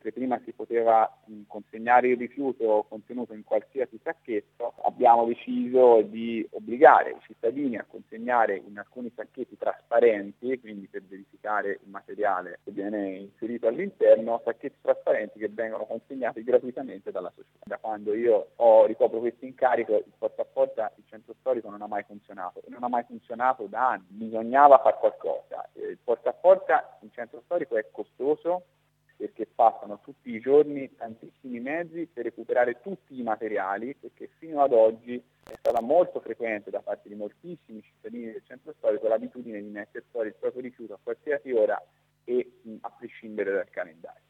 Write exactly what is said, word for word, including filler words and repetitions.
mentre prima si poteva mh, consegnare il rifiuto contenuto in qualsiasi sacchetto, abbiamo deciso di obbligare i cittadini a consegnare in alcuni sacchetti trasparenti, quindi per verificare il materiale che viene inserito all'interno, sacchetti trasparenti che vengono consegnati gratuitamente dalla società. Da quando io ho ricopro questo incarico, il porta a porta, il centro storico non ha mai funzionato, non ha mai funzionato da anni, bisognava fare qualcosa. Il porta a porta in centro storico è costoso, perché passano tutti i giorni tantissimi mezzi per recuperare tutti i materiali, perché fino ad oggi è stata molto frequente da parte di moltissimi cittadini del centro storico l'abitudine di mettere fuori il proprio rifiuto a qualsiasi ora e mh, a prescindere dal calendario.